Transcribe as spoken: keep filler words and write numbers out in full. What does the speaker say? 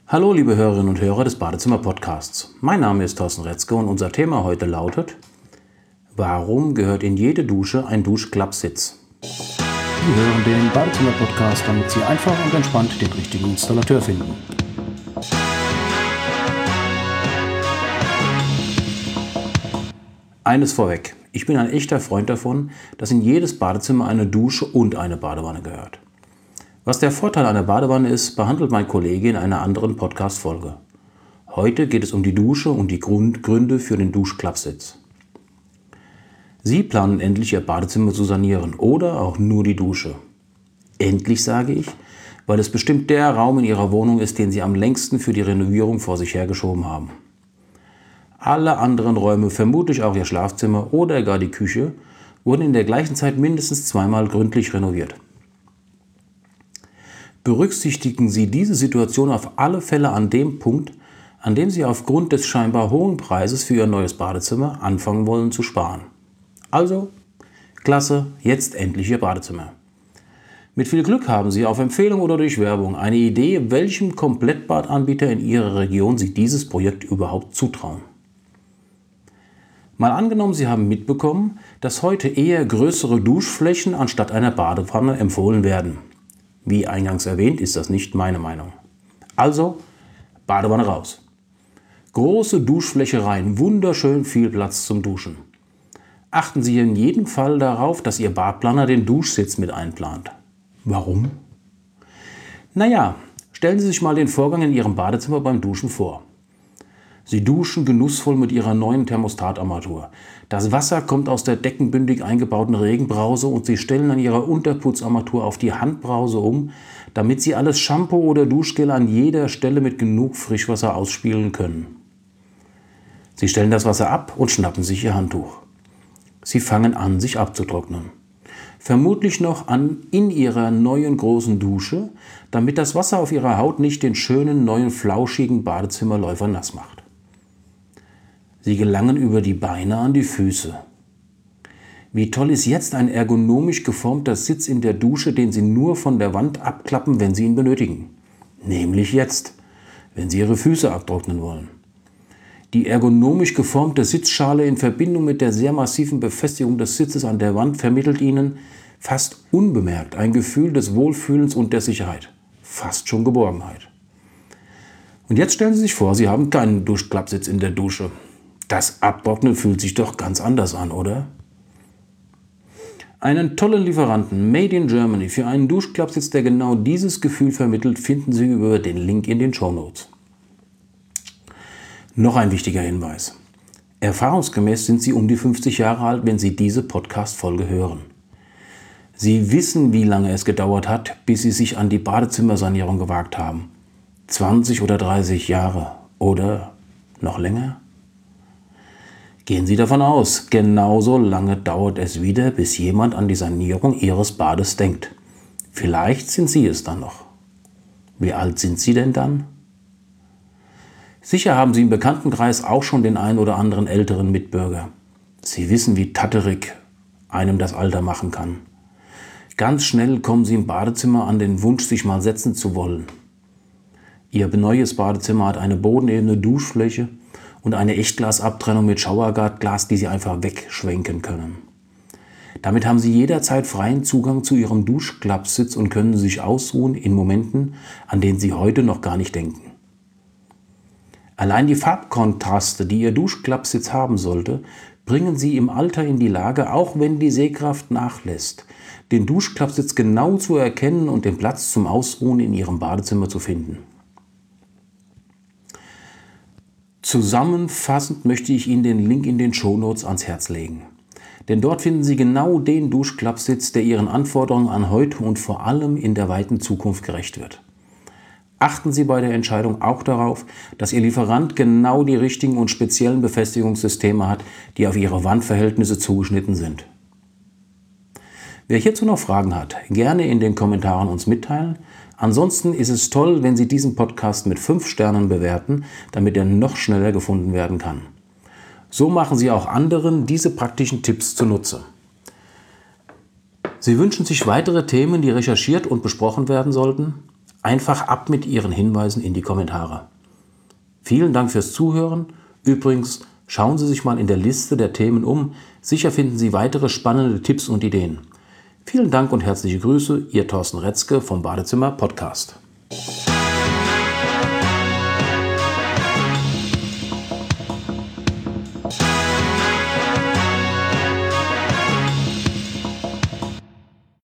Hallo liebe Hörerinnen und Hörer des Badezimmer-Podcasts. Mein Name ist Thorsten Retzke und unser Thema heute lautet: Warum gehört in jede Dusche ein Duschklappsitz? Sie hören den Badezimmer-Podcast, damit Sie einfach und entspannt den richtigen Installateur finden. Eines vorweg: Ich bin ein echter Freund davon, dass in jedes Badezimmer eine Dusche und eine Badewanne gehört. Was der Vorteil einer Badewanne ist, behandelt mein Kollege in einer anderen Podcast-Folge. Heute geht es um die Dusche und die Grundgründe für den Duschklappsitz. Sie planen endlich Ihr Badezimmer zu sanieren oder auch nur die Dusche. Endlich sage ich, weil es bestimmt der Raum in Ihrer Wohnung ist, den Sie am längsten für die Renovierung vor sich hergeschoben haben. Alle anderen Räume, vermutlich auch Ihr Schlafzimmer oder gar die Küche, wurden in der gleichen Zeit mindestens zweimal gründlich renoviert. Berücksichtigen Sie diese Situation auf alle Fälle an dem Punkt, an dem Sie aufgrund des scheinbar hohen Preises für Ihr neues Badezimmer anfangen wollen zu sparen. Also, klasse, jetzt endlich Ihr Badezimmer. Mit viel Glück haben Sie auf Empfehlung oder durch Werbung eine Idee, welchem Komplettbadanbieter in Ihrer Region Sie dieses Projekt überhaupt zutrauen. Mal angenommen, Sie haben mitbekommen, dass heute eher größere Duschflächen anstatt einer Badewanne empfohlen werden. Wie eingangs erwähnt, ist das nicht meine Meinung. Also, Badewanne raus. Große Duschfläche rein, wunderschön viel Platz zum Duschen. Achten Sie in jedem Fall darauf, dass Ihr Badplaner den Duschsitz mit einplant. Warum? Naja, stellen Sie sich mal den Vorgang in Ihrem Badezimmer beim Duschen vor. Sie duschen genussvoll mit Ihrer neuen Thermostatarmatur. Das Wasser kommt aus der deckenbündig eingebauten Regenbrause und Sie stellen an Ihrer Unterputzarmatur auf die Handbrause um, damit Sie alles Shampoo oder Duschgel an jeder Stelle mit genug Frischwasser ausspülen können. Sie stellen das Wasser ab und schnappen sich Ihr Handtuch. Sie fangen an, sich abzutrocknen. Vermutlich noch an in Ihrer neuen großen Dusche, damit das Wasser auf Ihrer Haut nicht den schönen neuen flauschigen Badezimmerläufer nass macht. Sie gelangen über die Beine an die Füße. Wie toll ist jetzt ein ergonomisch geformter Sitz in der Dusche, den Sie nur von der Wand abklappen, wenn Sie ihn benötigen. Nämlich jetzt, wenn Sie Ihre Füße abtrocknen wollen. Die ergonomisch geformte Sitzschale in Verbindung mit der sehr massiven Befestigung des Sitzes an der Wand vermittelt Ihnen fast unbemerkt ein Gefühl des Wohlfühlens und der Sicherheit. Fast schon Geborgenheit. Und jetzt stellen Sie sich vor, Sie haben keinen Duschklappsitz in der Dusche. Das Abtrocknen fühlt sich doch ganz anders an, oder? Einen tollen Lieferanten Made in Germany für einen Duschklappsitz, der genau dieses Gefühl vermittelt, finden Sie über den Link in den Shownotes. Noch ein wichtiger Hinweis. Erfahrungsgemäß sind Sie um die fünfzig Jahre alt, wenn Sie diese Podcast-Folge hören. Sie wissen, wie lange es gedauert hat, bis Sie sich an die Badezimmersanierung gewagt haben. zwanzig oder dreißig Jahre oder noch länger? Gehen Sie davon aus, genauso lange dauert es wieder, bis jemand an die Sanierung Ihres Bades denkt. Vielleicht sind Sie es dann noch. Wie alt sind Sie denn dann? Sicher haben Sie im Bekanntenkreis auch schon den einen oder anderen älteren Mitbürger. Sie wissen, wie tatterig einem das Alter machen kann. Ganz schnell kommen Sie im Badezimmer an den Wunsch, sich mal setzen zu wollen. Ihr neues Badezimmer hat eine bodenebene Duschfläche und eine Echtglasabtrennung mit Schauerglas, die Sie einfach wegschwenken können. Damit haben Sie jederzeit freien Zugang zu Ihrem Duschklappsitz und können sich ausruhen in Momenten, an denen Sie heute noch gar nicht denken. Allein die Farbkontraste, die Ihr Duschklappsitz haben sollte, bringen Sie im Alter in die Lage, auch wenn die Sehkraft nachlässt, den Duschklappsitz genau zu erkennen und den Platz zum Ausruhen in Ihrem Badezimmer zu finden. Zusammenfassend möchte ich Ihnen den Link in den Shownotes ans Herz legen. Denn dort finden Sie genau den Duschklappsitz, der Ihren Anforderungen an heute und vor allem in der weiten Zukunft gerecht wird. Achten Sie bei der Entscheidung auch darauf, dass Ihr Lieferant genau die richtigen und speziellen Befestigungssysteme hat, die auf Ihre Wandverhältnisse zugeschnitten sind. Wer hierzu noch Fragen hat, gerne in den Kommentaren uns mitteilen. Ansonsten ist es toll, wenn Sie diesen Podcast mit fünf Sternen bewerten, damit er noch schneller gefunden werden kann. So machen Sie auch anderen diese praktischen Tipps zunutze. Sie wünschen sich weitere Themen, die recherchiert und besprochen werden sollten? einfach ab mit Ihren Hinweisen in die Kommentare. Vielen Dank fürs Zuhören. Übrigens, schauen Sie sich mal in der Liste der Themen um. Sicher finden Sie weitere spannende Tipps und Ideen. Vielen Dank und herzliche Grüße, Ihr Thorsten Retzke vom Badezimmer Podcast.